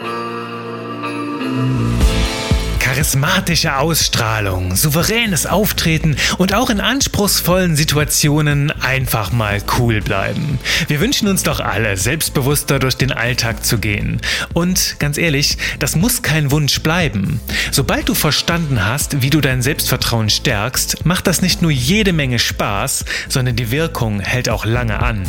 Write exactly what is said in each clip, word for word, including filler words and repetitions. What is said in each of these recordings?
Charismatische Ausstrahlung, souveränes Auftreten und auch in anspruchsvollen Situationen einfach mal cool bleiben. Wir wünschen uns doch alle, selbstbewusster durch den Alltag zu gehen. Und ganz ehrlich, das muss kein Wunsch bleiben. Sobald du verstanden hast, wie du dein Selbstvertrauen stärkst, macht das nicht nur jede Menge Spaß, sondern die Wirkung hält auch lange an.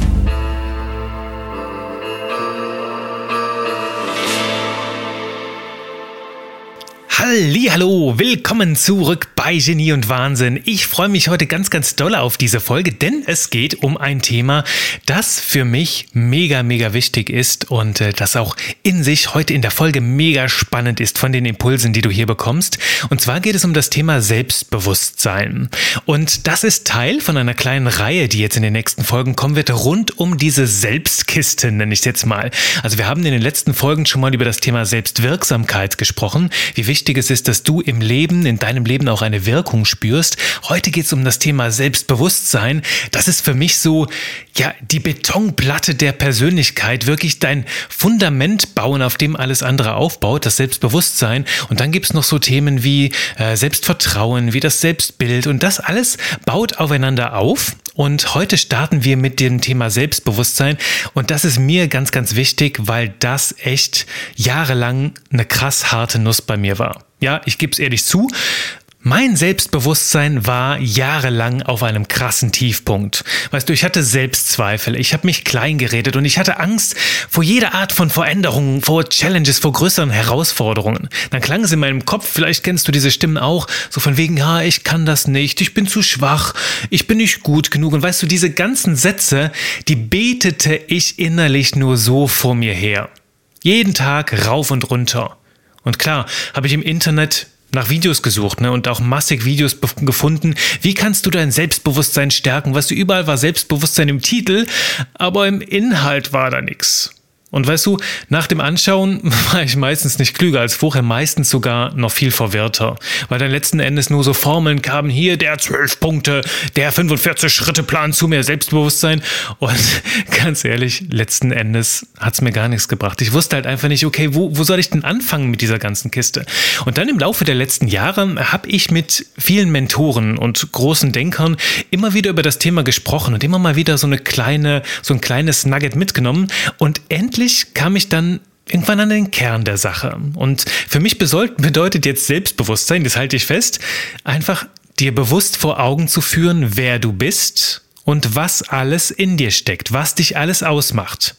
Hallihallo, willkommen zurück bei Genie und Wahnsinn. Ich freue mich heute ganz, ganz doll auf diese Folge, denn es geht um ein Thema, das für mich mega, mega wichtig ist und äh, das auch in sich heute in der Folge mega spannend ist von den Impulsen, die du hier bekommst. Und zwar geht es um das Thema Selbstbewusstsein. Und das ist Teil von einer kleinen Reihe, die jetzt in den nächsten Folgen kommen wird, rund um diese Selbstkiste, nenne ich es jetzt mal. Also wir haben in den letzten Folgen schon mal über das Thema Selbstwirksamkeit gesprochen, wie wichtig es ist, dass du im Leben, in deinem Leben auch eine Wirkung spürst. Heute geht es um das Thema Selbstbewusstsein. Das ist für mich so, ja, die Betonplatte der Persönlichkeit, wirklich dein Fundament bauen, auf dem alles andere aufbaut, das Selbstbewusstsein. Und dann gibt es noch so Themen wie äh, Selbstvertrauen, wie das Selbstbild und das alles baut aufeinander auf. Und heute starten wir mit dem Thema Selbstbewusstsein und das ist mir ganz, ganz wichtig, weil das echt jahrelang eine krass harte Nuss bei mir war. Ja, ich gebe es ehrlich zu. Mein Selbstbewusstsein war jahrelang auf einem krassen Tiefpunkt. Weißt du, ich hatte Selbstzweifel, ich habe mich klein geredet und ich hatte Angst vor jeder Art von Veränderungen, vor Challenges, vor größeren Herausforderungen. Dann klang es in meinem Kopf, vielleicht kennst du diese Stimmen auch, so von wegen, ja, ich kann das nicht, ich bin zu schwach, ich bin nicht gut genug. Und weißt du, diese ganzen Sätze, die betete ich innerlich nur so vor mir her. Jeden Tag rauf und runter. Und klar, habe ich im Internet nach Videos gesucht, ne, und auch massig Videos be- gefunden. Wie kannst du dein Selbstbewusstsein stärken? Weißt du, überall war Selbstbewusstsein im Titel, aber im Inhalt war da nichts. Und weißt du, nach dem Anschauen war ich meistens nicht klüger als vorher, meistens sogar noch viel verwirrter. Weil dann letzten Endes nur so Formeln kamen, hier der zwölf Punkte, der fünfundvierzig Schritte Plan zu mehr Selbstbewusstsein. Und ganz ehrlich, letzten Endes hat's mir gar nichts gebracht. Ich wusste halt einfach nicht, okay, wo, wo soll ich denn anfangen mit dieser ganzen Kiste? Und dann im Laufe der letzten Jahre habe ich mit vielen Mentoren und großen Denkern immer wieder über das Thema gesprochen und immer mal wieder so eine kleine, so ein kleines Nugget mitgenommen und endlich kam ich dann irgendwann an den Kern der Sache. Und für mich bedeutet jetzt Selbstbewusstsein, das halte ich fest, einfach dir bewusst vor Augen zu führen, wer du bist und was alles in dir steckt, was dich alles ausmacht.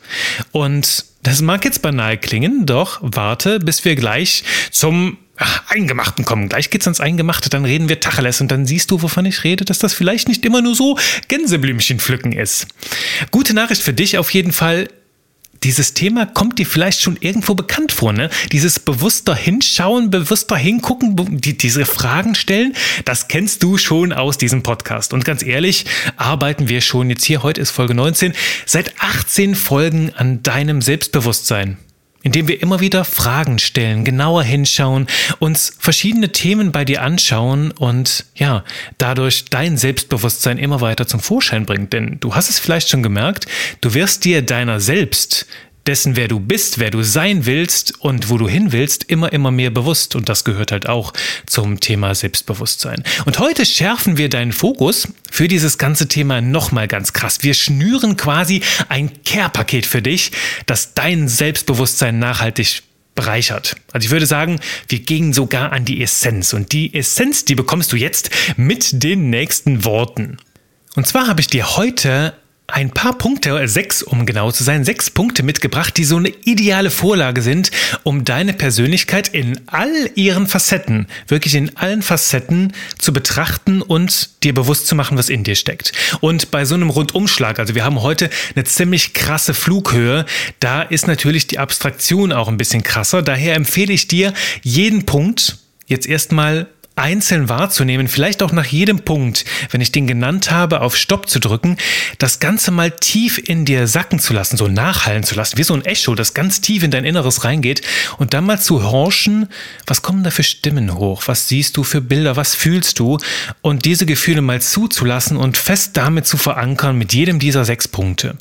Und das mag jetzt banal klingen, doch warte, bis wir gleich zum Eingemachten kommen. Gleich geht's ans Eingemachte, dann reden wir Tacheles und dann siehst du, wovon ich rede, dass das vielleicht nicht immer nur so Gänseblümchen pflücken ist. Gute Nachricht für dich auf jeden Fall. Dieses Thema kommt dir vielleicht schon irgendwo bekannt vor, ne? Dieses bewusster Hinschauen, bewusster Hingucken, die, diese Fragen stellen, das kennst du schon aus diesem Podcast. Und ganz ehrlich, arbeiten wir schon jetzt hier, heute ist Folge neunzehn, seit achtzehn Folgen an deinem Selbstbewusstsein. Indem wir immer wieder Fragen stellen, genauer hinschauen, uns verschiedene Themen bei dir anschauen und ja, dadurch dein Selbstbewusstsein immer weiter zum Vorschein bringt. Denn du hast es vielleicht schon gemerkt, du wirst dir deiner selbst, dessen, wer du bist, wer du sein willst und wo du hin willst, immer, immer mehr bewusst. Und das gehört halt auch zum Thema Selbstbewusstsein. Und heute schärfen wir deinen Fokus für dieses ganze Thema nochmal ganz krass. Wir schnüren quasi ein Care-Paket für dich, das dein Selbstbewusstsein nachhaltig bereichert. Also ich würde sagen, wir gehen sogar an die Essenz. Und die Essenz, die bekommst du jetzt mit den nächsten Worten. Und zwar habe ich dir heute ein paar Punkte, sechs um genau zu sein, sechs Punkte mitgebracht, die so eine ideale Vorlage sind, um deine Persönlichkeit in all ihren Facetten, wirklich in allen Facetten zu betrachten und dir bewusst zu machen, was in dir steckt. Und bei so einem Rundumschlag, also wir haben heute eine ziemlich krasse Flughöhe, da ist natürlich die Abstraktion auch ein bisschen krasser. Daher empfehle ich dir, jeden Punkt jetzt erstmal einzeln wahrzunehmen, vielleicht auch nach jedem Punkt, wenn ich den genannt habe, auf Stopp zu drücken, das Ganze mal tief in dir sacken zu lassen, so nachhallen zu lassen, wie so ein Echo, das ganz tief in dein Inneres reingeht und dann mal zu horchen, was kommen da für Stimmen hoch, was siehst du für Bilder, was fühlst du und diese Gefühle mal zuzulassen und fest damit zu verankern mit jedem dieser sechs Punkte.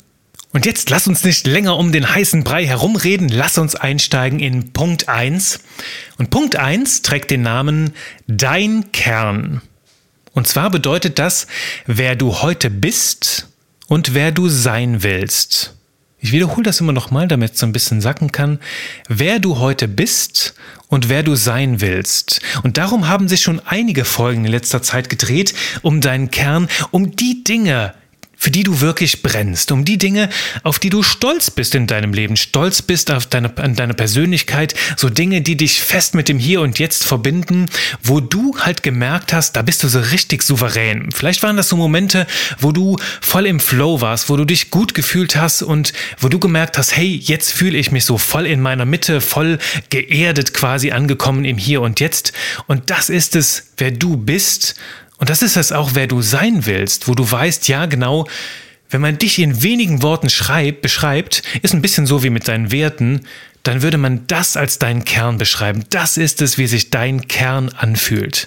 Und jetzt lass uns nicht länger um den heißen Brei herumreden, lass uns einsteigen in Punkt eins. Und Punkt eins trägt den Namen Dein Kern. Und zwar bedeutet das, wer du heute bist und wer du sein willst. Ich wiederhole das immer nochmal, damit es so ein bisschen sacken kann. Wer du heute bist und wer du sein willst. Und darum haben sich schon einige Folgen in letzter Zeit gedreht, um deinen Kern, um die Dinge, für die du wirklich brennst, um die Dinge, auf die du stolz bist in deinem Leben, stolz bist auf deine, an deine Persönlichkeit, so Dinge, die dich fest mit dem Hier und Jetzt verbinden, wo du halt gemerkt hast, da bist du so richtig souverän. Vielleicht waren das so Momente, wo du voll im Flow warst, wo du dich gut gefühlt hast und wo du gemerkt hast, hey, jetzt fühle ich mich so voll in meiner Mitte, voll geerdet quasi angekommen im Hier und Jetzt. Und das ist es, wer du bist. Und das ist es auch, wer du sein willst, wo du weißt, ja genau, wenn man dich in wenigen Worten schreibt, beschreibt, ist ein bisschen so wie mit deinen Werten, dann würde man das als deinen Kern beschreiben. Das ist es, wie sich dein Kern anfühlt.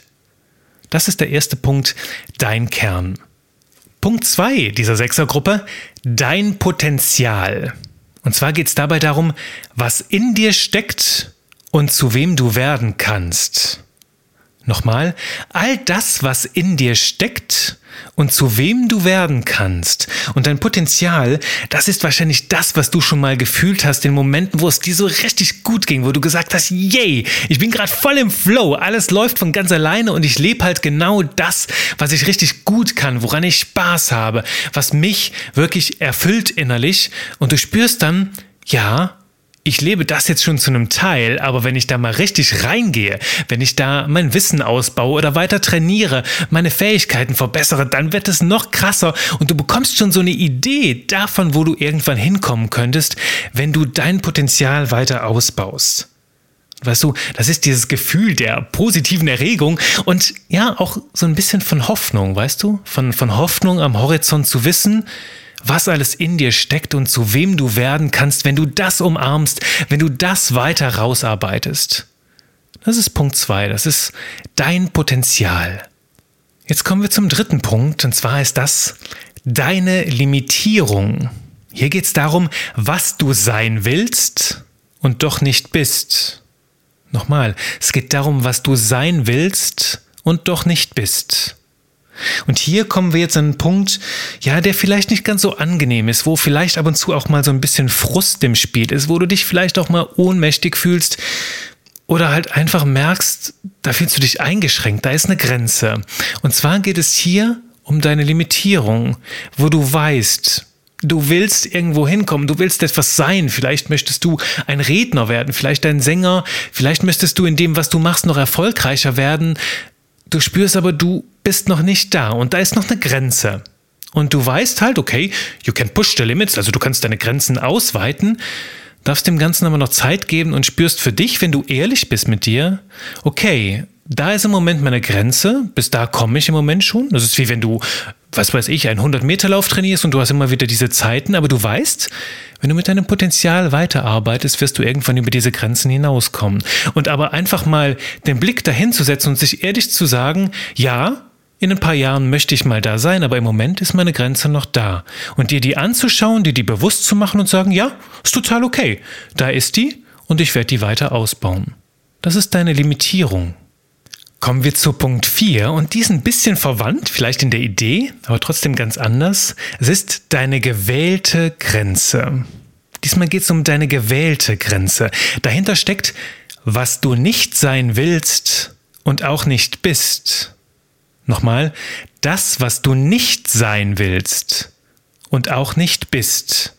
Das ist der erste Punkt, dein Kern. Punkt zwei dieser Sechsergruppe, dein Potenzial. Und zwar geht es dabei darum, was in dir steckt und zu wem du werden kannst. Nochmal, all das, was in dir steckt und zu wem du werden kannst. Und dein Potenzial, das ist wahrscheinlich das, was du schon mal gefühlt hast in Momenten, wo es dir so richtig gut ging, wo du gesagt hast, yay, ich bin gerade voll im Flow, alles läuft von ganz alleine und ich lebe halt genau das, was ich richtig gut kann, woran ich Spaß habe, was mich wirklich erfüllt innerlich. Und du spürst dann, ja, ich lebe das jetzt schon zu einem Teil, aber wenn ich da mal richtig reingehe, wenn ich da mein Wissen ausbaue oder weiter trainiere, meine Fähigkeiten verbessere, dann wird es noch krasser und du bekommst schon so eine Idee davon, wo du irgendwann hinkommen könntest, wenn du dein Potenzial weiter ausbaust. Weißt du, das ist dieses Gefühl der positiven Erregung und ja, auch so ein bisschen von Hoffnung, weißt du? Von, von Hoffnung am Horizont zu wissen, was alles in dir steckt und zu wem du werden kannst, wenn du das umarmst, wenn du das weiter rausarbeitest. Das ist Punkt zwei, das ist dein Potenzial. Jetzt kommen wir zum dritten Punkt, und zwar ist das deine Limitierung. Hier geht es darum, was du sein willst und doch nicht bist. Nochmal, es geht darum, was du sein willst und doch nicht bist. Und hier kommen wir jetzt an einen Punkt, ja, der vielleicht nicht ganz so angenehm ist, wo vielleicht ab und zu auch mal so ein bisschen Frust im Spiel ist, wo du dich vielleicht auch mal ohnmächtig fühlst oder halt einfach merkst, da fühlst du dich eingeschränkt, da ist eine Grenze. Und zwar geht es hier um deine Limitierung, wo du weißt, du willst irgendwo hinkommen, du willst etwas sein, vielleicht möchtest du ein Redner werden, vielleicht ein Sänger, vielleicht möchtest du in dem, was du machst, noch erfolgreicher werden. Du spürst aber, du bist noch nicht da und da ist noch eine Grenze. Und du weißt halt, okay, you can push the limits, also du kannst deine Grenzen ausweiten, darfst dem Ganzen aber noch Zeit geben und spürst für dich, wenn du ehrlich bist mit dir, okay, da ist im Moment meine Grenze, bis da komme ich im Moment schon. Das ist wie wenn du, was weiß ich, einen hundert-Meter-Lauf trainierst und du hast immer wieder diese Zeiten, aber du weißt, wenn du mit deinem Potenzial weiterarbeitest, wirst du irgendwann über diese Grenzen hinauskommen. Und aber einfach mal den Blick dahin zu setzen und sich ehrlich zu sagen, ja, in ein paar Jahren möchte ich mal da sein, aber im Moment ist meine Grenze noch da. Und dir die anzuschauen, dir die bewusst zu machen und sagen, ja, ist total okay, da ist die und ich werde die weiter ausbauen. Das ist deine Limitierung. Kommen wir zu Punkt vier und die ist ein bisschen verwandt, vielleicht in der Idee, aber trotzdem ganz anders. Es ist deine gewählte Grenze. Diesmal geht es um deine gewählte Grenze. Dahinter steckt, was du nicht sein willst und auch nicht bist. Nochmal, das, was du nicht sein willst und auch nicht bist.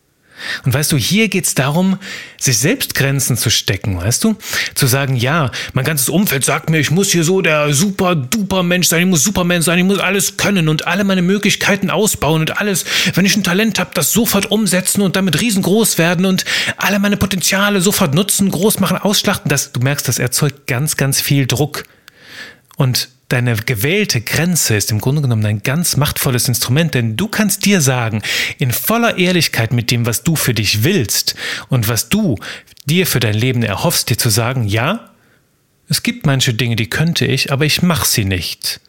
Und weißt du, hier geht es darum, sich selbst Grenzen zu stecken, weißt du? Zu sagen, ja, mein ganzes Umfeld sagt mir, ich muss hier so der super-duper-Mensch sein, ich muss Superman sein, ich muss alles können und alle meine Möglichkeiten ausbauen und alles, wenn ich ein Talent habe, das sofort umsetzen und damit riesengroß werden und alle meine Potenziale sofort nutzen, groß machen, ausschlachten. Das, du merkst, das erzeugt ganz, ganz viel Druck. Und deine gewählte Grenze ist im Grunde genommen ein ganz machtvolles Instrument, denn du kannst dir sagen, in voller Ehrlichkeit mit dem, was du für dich willst und was du dir für dein Leben erhoffst, dir zu sagen, ja, es gibt manche Dinge, die könnte ich, aber ich mache sie nicht.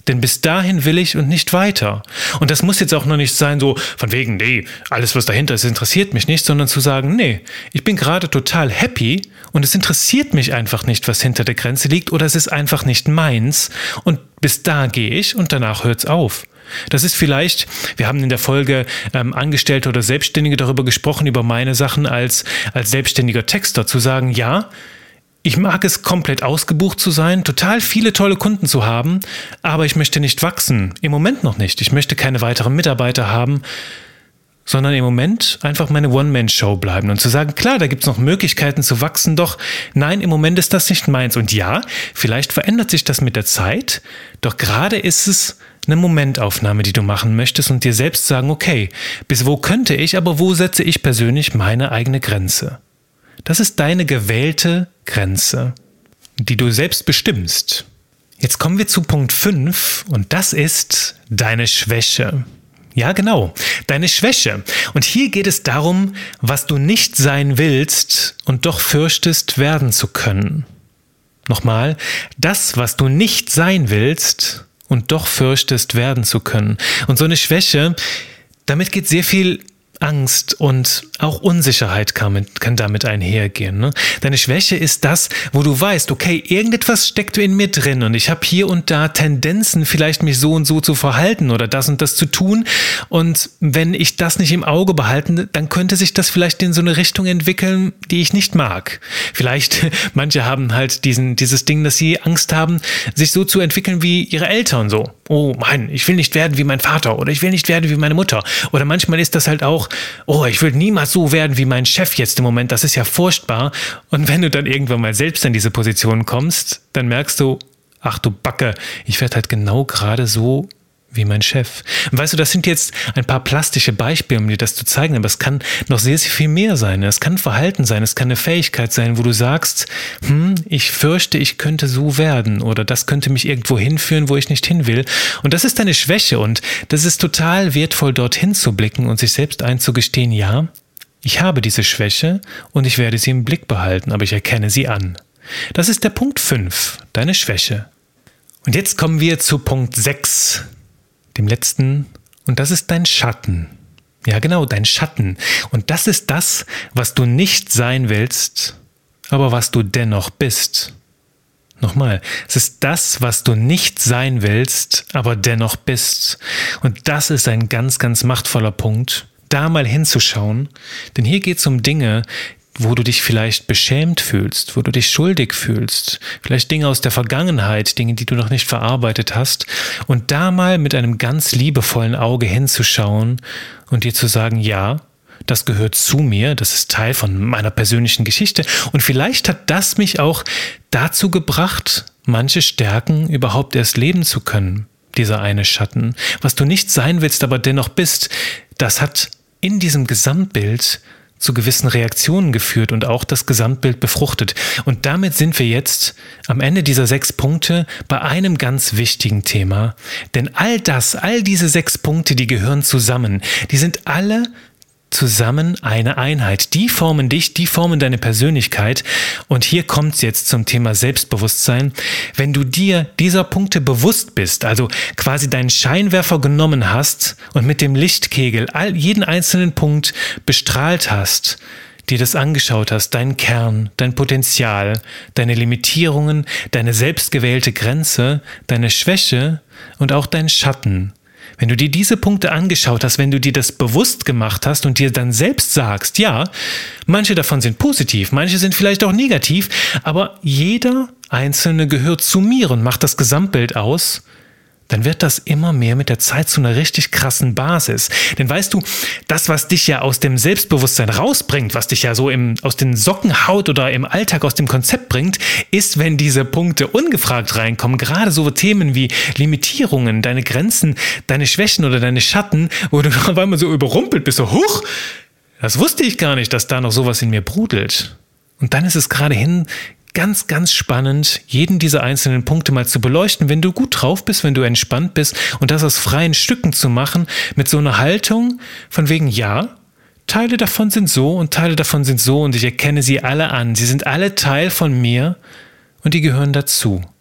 Denn bis dahin will ich und nicht weiter. Und das muss jetzt auch noch nicht sein, so von wegen, nee, alles was dahinter ist, interessiert mich nicht, sondern zu sagen, nee, ich bin gerade total happy und es interessiert mich einfach nicht, was hinter der Grenze liegt oder es ist einfach nicht meins und bis da gehe ich und danach hört's auf. Das ist vielleicht, wir haben in der Folge ähm, Angestellte oder Selbstständige darüber gesprochen, über meine Sachen als, als selbstständiger Texter, zu sagen, ja, ich mag es, komplett ausgebucht zu sein, total viele tolle Kunden zu haben, aber ich möchte nicht wachsen. Im Moment noch nicht. Ich möchte keine weiteren Mitarbeiter haben, sondern im Moment einfach meine One-Man-Show bleiben und zu sagen, klar, da gibt es noch Möglichkeiten zu wachsen, doch nein, im Moment ist das nicht meins. Und ja, vielleicht verändert sich das mit der Zeit, doch gerade ist es eine Momentaufnahme, die du machen möchtest und dir selbst sagen, okay, bis wo könnte ich, aber wo setze ich persönlich meine eigene Grenze? Das ist deine gewählte Grenze, die du selbst bestimmst. Jetzt kommen wir zu Punkt fünf und das ist deine Schwäche. Ja, genau, deine Schwäche. Und hier geht es darum, was du nicht sein willst und doch fürchtest, werden zu können. Nochmal, das, was du nicht sein willst und doch fürchtest, werden zu können. Und so eine Schwäche, damit geht sehr viel Angst und auch Unsicherheit kann, mit, kann damit einhergehen. Ne? Deine Schwäche ist das, wo du weißt, okay, irgendetwas steckt in mir drin und ich habe hier und da Tendenzen, vielleicht mich so und so zu verhalten oder das und das zu tun. Und wenn ich das nicht im Auge behalte, dann könnte sich das vielleicht in so eine Richtung entwickeln, die ich nicht mag. Vielleicht, manche haben halt diesen, dieses Ding, dass sie Angst haben, sich so zu entwickeln wie ihre Eltern so. Oh Mann, ich will nicht werden wie mein Vater oder ich will nicht werden wie meine Mutter. Oder manchmal ist das halt auch, oh, ich will niemals so werden wie mein Chef jetzt im Moment, das ist ja furchtbar. Und wenn du dann irgendwann mal selbst in diese Position kommst, dann merkst du, ach du Backe, ich werde halt genau gerade so wie mein Chef. Und weißt du, das sind jetzt ein paar plastische Beispiele, um dir das zu zeigen, aber es kann noch sehr, sehr viel mehr sein. Es kann Verhalten sein, es kann eine Fähigkeit sein, wo du sagst, hm, ich fürchte, ich könnte so werden oder das könnte mich irgendwo hinführen, wo ich nicht hin will. Und das ist deine Schwäche und das ist total wertvoll, dorthin zu blicken und sich selbst einzugestehen, ja, ich habe diese Schwäche und ich werde sie im Blick behalten, aber ich erkenne sie an. Das ist der Punkt fünf, deine Schwäche. Und jetzt kommen wir zu Punkt sechs. Dem letzten, und das ist dein Schatten. Ja, genau, dein Schatten. Und das ist das, was du nicht sein willst, aber was du dennoch bist. Nochmal, es ist das, was du nicht sein willst, aber dennoch bist. Und das ist ein ganz, ganz machtvoller Punkt, da mal hinzuschauen, denn hier geht es um Dinge, wo du dich vielleicht beschämt fühlst, wo du dich schuldig fühlst, vielleicht Dinge aus der Vergangenheit, Dinge, die du noch nicht verarbeitet hast und da mal mit einem ganz liebevollen Auge hinzuschauen und dir zu sagen, ja, das gehört zu mir, das ist Teil von meiner persönlichen Geschichte und vielleicht hat das mich auch dazu gebracht, manche Stärken überhaupt erst leben zu können, dieser eine Schatten. Was du nicht sein willst, aber dennoch bist, das hat in diesem Gesamtbild zu gewissen Reaktionen geführt und auch das Gesamtbild befruchtet. Und damit sind wir jetzt am Ende dieser sechs Punkte bei einem ganz wichtigen Thema. Denn all das, all diese sechs Punkte, die gehören zusammen. Die sind alle zusammen eine Einheit. Die formen dich, die formen deine Persönlichkeit. Und hier kommt es jetzt zum Thema Selbstbewusstsein. Wenn du dir dieser Punkte bewusst bist, also quasi deinen Scheinwerfer genommen hast und mit dem Lichtkegel all, jeden einzelnen Punkt bestrahlt hast, dir das angeschaut hast, deinen Kern, dein Potenzial, deine Limitierungen, deine selbstgewählte Grenze, deine Schwäche und auch deinen Schatten. Wenn du dir diese Punkte angeschaut hast, wenn du dir das bewusst gemacht hast und dir dann selbst sagst, ja, manche davon sind positiv, manche sind vielleicht auch negativ, aber jeder einzelne gehört zu mir und macht das Gesamtbild aus, dann wird das immer mehr mit der Zeit zu einer richtig krassen Basis. Denn weißt du, das, was dich ja aus dem Selbstbewusstsein rausbringt, was dich ja so im, aus den Socken haut oder im Alltag aus dem Konzept bringt, ist, wenn diese Punkte ungefragt reinkommen, gerade so Themen wie Limitierungen, deine Grenzen, deine Schwächen oder deine Schatten, wo du auf einmal so überrumpelt bist, so, huch, das wusste ich gar nicht, dass da noch sowas in mir brudelt. Und dann ist es gerade hin ganz, ganz spannend, jeden dieser einzelnen Punkte mal zu beleuchten, wenn du gut drauf bist, wenn du entspannt bist und das aus freien Stücken zu machen, mit so einer Haltung von wegen, ja, Teile davon sind so und Teile davon sind so und ich erkenne sie alle an. Sie sind alle Teil von mir und die gehören dazu.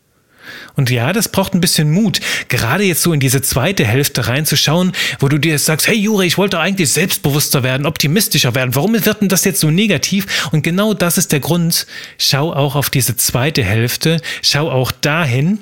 Und ja, das braucht ein bisschen Mut, gerade jetzt so in diese zweite Hälfte reinzuschauen, wo du dir sagst, hey Juri, ich wollte eigentlich selbstbewusster werden, optimistischer werden. Warum wird denn das jetzt so negativ? Und genau das ist der Grund. Schau auch auf diese zweite Hälfte, schau auch dahin,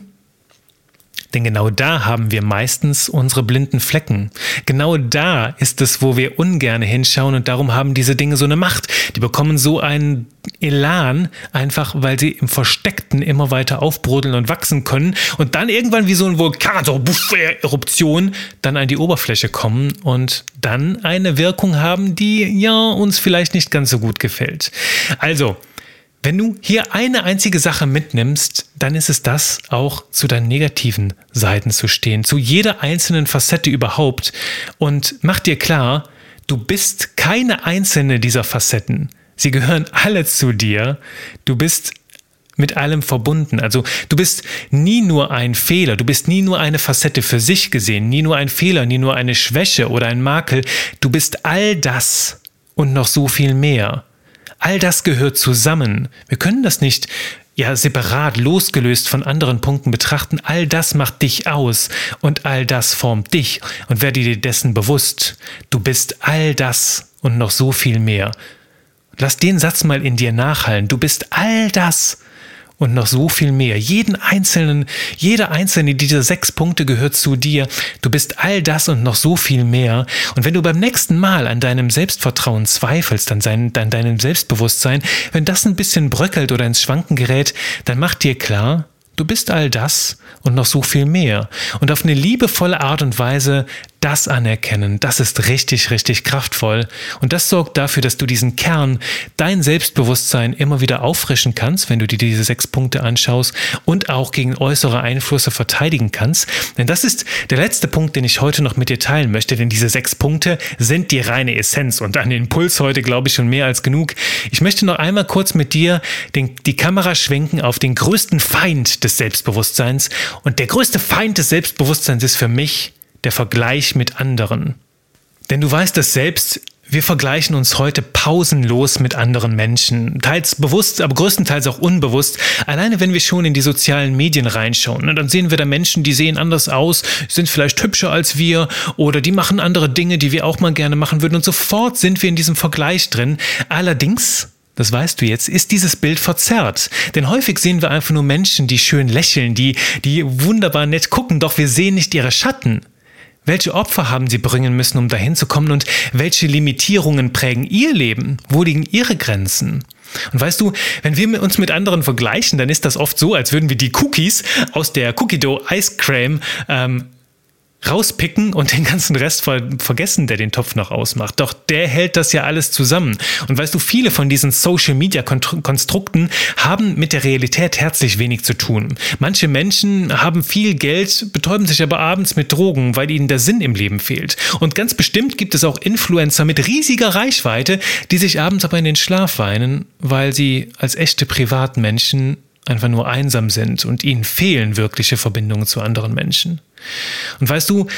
denn genau da haben wir meistens unsere blinden Flecken. Genau da ist es, wo wir ungern hinschauen und darum haben diese Dinge so eine Macht. Die bekommen so einen Elan, einfach weil sie im Versteckten immer weiter aufbrodeln und wachsen können und dann irgendwann wie so ein Vulkan, so Eruption, dann an die Oberfläche kommen und dann eine Wirkung haben, die ja uns vielleicht nicht ganz so gut gefällt. Also, wenn du hier eine einzige Sache mitnimmst, dann ist es das, auch zu deinen negativen Seiten zu stehen, zu jeder einzelnen Facette überhaupt. Und mach dir klar, du bist keine einzelne dieser Facetten. Sie gehören alle zu dir. Du bist mit allem verbunden. Also du bist nie nur ein Fehler, du bist nie nur eine Facette für sich gesehen, nie nur ein Fehler, nie nur eine Schwäche oder ein Makel. Du bist all das und noch so viel mehr. All das gehört zusammen. Wir können das nicht ja separat, losgelöst von anderen Punkten betrachten. All das macht dich aus und all das formt dich. Und werde dir dessen bewusst. Du bist all das und noch so viel mehr. Lass den Satz mal in dir nachhallen. Du bist all das und noch so viel mehr. Jeden einzelnen, jeder einzelne dieser sechs Punkte gehört zu dir. Du bist all das und noch so viel mehr. Und wenn du beim nächsten Mal an deinem Selbstvertrauen zweifelst, an, sein, an deinem Selbstbewusstsein, wenn das ein bisschen bröckelt oder ins Schwanken gerät, dann mach dir klar, du bist all das und noch so viel mehr. Und auf eine liebevolle Art und Weise das anerkennen, das ist richtig, richtig kraftvoll. Und das sorgt dafür, dass du diesen Kern, dein Selbstbewusstsein immer wieder auffrischen kannst, wenn du dir diese sechs Punkte anschaust und auch gegen äußere Einflüsse verteidigen kannst. Denn das ist der letzte Punkt, den ich heute noch mit dir teilen möchte, denn diese sechs Punkte sind die reine Essenz und an den Impuls heute glaube ich schon mehr als genug. Ich möchte noch einmal kurz mit dir den, die Kamera schwenken auf den größten Feind des Selbstbewusstseins. Und der größte Feind des Selbstbewusstseins ist für mich der Vergleich mit anderen. Denn du weißt das selbst, wir vergleichen uns heute pausenlos mit anderen Menschen. Teils bewusst, aber größtenteils auch unbewusst. Alleine wenn wir schon in die sozialen Medien reinschauen, dann sehen wir da Menschen, die sehen anders aus, sind vielleicht hübscher als wir oder die machen andere Dinge, die wir auch mal gerne machen würden. Und sofort sind wir in diesem Vergleich drin. Allerdings, das weißt du jetzt, ist dieses Bild verzerrt. Denn häufig sehen wir einfach nur Menschen, die schön lächeln, die, die wunderbar nett gucken, doch wir sehen nicht ihre Schatten. Welche Opfer haben sie bringen müssen, um dahin zu kommen und welche Limitierungen prägen ihr Leben? Wo liegen ihre Grenzen? Und weißt du, wenn wir uns mit anderen vergleichen, dann ist das oft so, als würden wir die Cookies aus der Cookie Dough Ice Cream ähm, rauspicken und den ganzen Rest ver- vergessen, der den Topf noch ausmacht. Doch der hält das ja alles zusammen. Und weißt du, viele von diesen Social-Media-Konstrukten haben mit der Realität herzlich wenig zu tun. Manche Menschen haben viel Geld, betäuben sich aber abends mit Drogen, weil ihnen der Sinn im Leben fehlt. Und ganz bestimmt gibt es auch Influencer mit riesiger Reichweite, die sich abends aber in den Schlaf weinen, weil sie als echte Privatmenschen einfach nur einsam sind und ihnen fehlen wirkliche Verbindungen zu anderen Menschen. Und weißt du,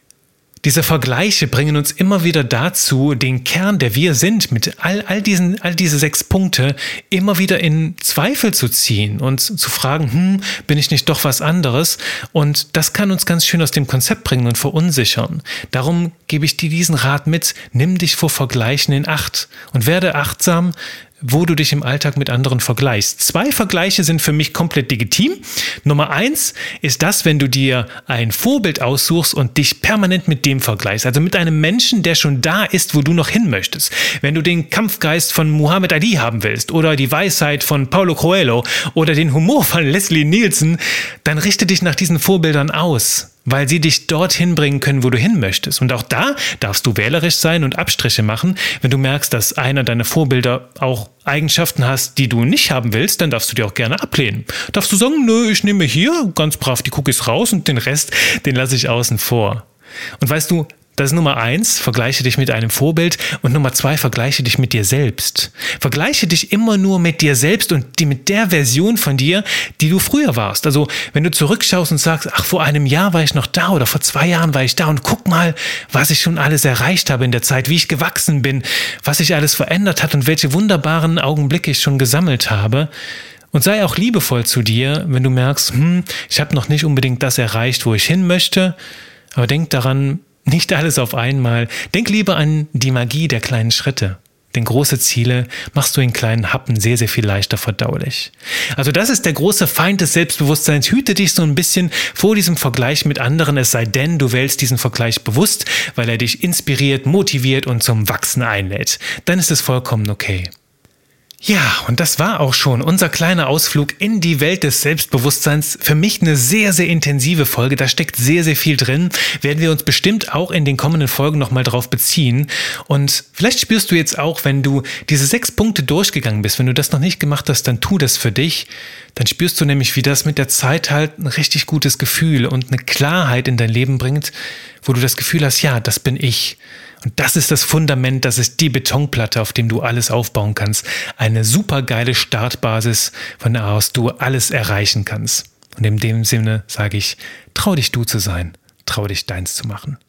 diese Vergleiche bringen uns immer wieder dazu, den Kern, der wir sind, mit all, all, diesen, all diese sechs Punkte immer wieder in Zweifel zu ziehen und zu fragen, hm, bin ich nicht doch was anderes? Und das kann uns ganz schön aus dem Konzept bringen und verunsichern. Darum gebe ich dir diesen Rat mit, nimm dich vor Vergleichen in Acht und werde achtsam, wo du dich im Alltag mit anderen vergleichst. Zwei Vergleiche sind für mich komplett legitim. Nummer eins ist das, wenn du dir ein Vorbild aussuchst und dich permanent mit dem vergleichst. Also mit einem Menschen, der schon da ist, wo du noch hin möchtest. Wenn du den Kampfgeist von Muhammad Ali haben willst oder die Weisheit von Paulo Coelho oder den Humor von Leslie Nielsen, dann richte dich nach diesen Vorbildern aus, weil sie dich dorthin bringen können, wo du hin möchtest. Und auch da darfst du wählerisch sein und Abstriche machen. Wenn du merkst, dass einer deiner Vorbilder auch Eigenschaften hast, die du nicht haben willst, dann darfst du die auch gerne ablehnen. Darfst du sagen, nö, ich nehme hier ganz brav die Cookies raus und den Rest, den lasse ich außen vor. Und weißt du, das ist Nummer eins, vergleiche dich mit einem Vorbild und Nummer zwei, vergleiche dich mit dir selbst. Vergleiche dich immer nur mit dir selbst und die, mit der Version von dir, die du früher warst. Also wenn du zurückschaust und sagst, ach, vor einem Jahr war ich noch da oder vor zwei Jahren war ich da und guck mal, was ich schon alles erreicht habe in der Zeit, wie ich gewachsen bin, was sich alles verändert hat und welche wunderbaren Augenblicke ich schon gesammelt habe. Und sei auch liebevoll zu dir, wenn du merkst, hm, ich habe noch nicht unbedingt das erreicht, wo ich hin möchte, aber denk daran, nicht alles auf einmal. Denk lieber an die Magie der kleinen Schritte. Denn große Ziele machst du in kleinen Happen sehr, sehr viel leichter verdaulich. Also das ist der große Feind des Selbstbewusstseins. Hüte dich so ein bisschen vor diesem Vergleich mit anderen, es sei denn, du wählst diesen Vergleich bewusst, weil er dich inspiriert, motiviert und zum Wachsen einlädt. Dann ist es vollkommen okay. Ja, und das war auch schon unser kleiner Ausflug in die Welt des Selbstbewusstseins. Für mich eine sehr, sehr intensive Folge. Da steckt sehr, sehr viel drin. Werden wir uns bestimmt auch in den kommenden Folgen nochmal drauf beziehen. Und vielleicht spürst du jetzt auch, wenn du diese sechs Punkte durchgegangen bist, wenn du das noch nicht gemacht hast, dann tu das für dich. Dann spürst du nämlich, wie das mit der Zeit halt ein richtig gutes Gefühl und eine Klarheit in dein Leben bringt, wo du das Gefühl hast, ja, das bin ich. Und das ist das Fundament, das ist die Betonplatte, auf dem du alles aufbauen kannst. Eine super geile Startbasis, von der aus du alles erreichen kannst. Und in dem Sinne sage ich, trau dich du zu sein, trau dich deins zu machen.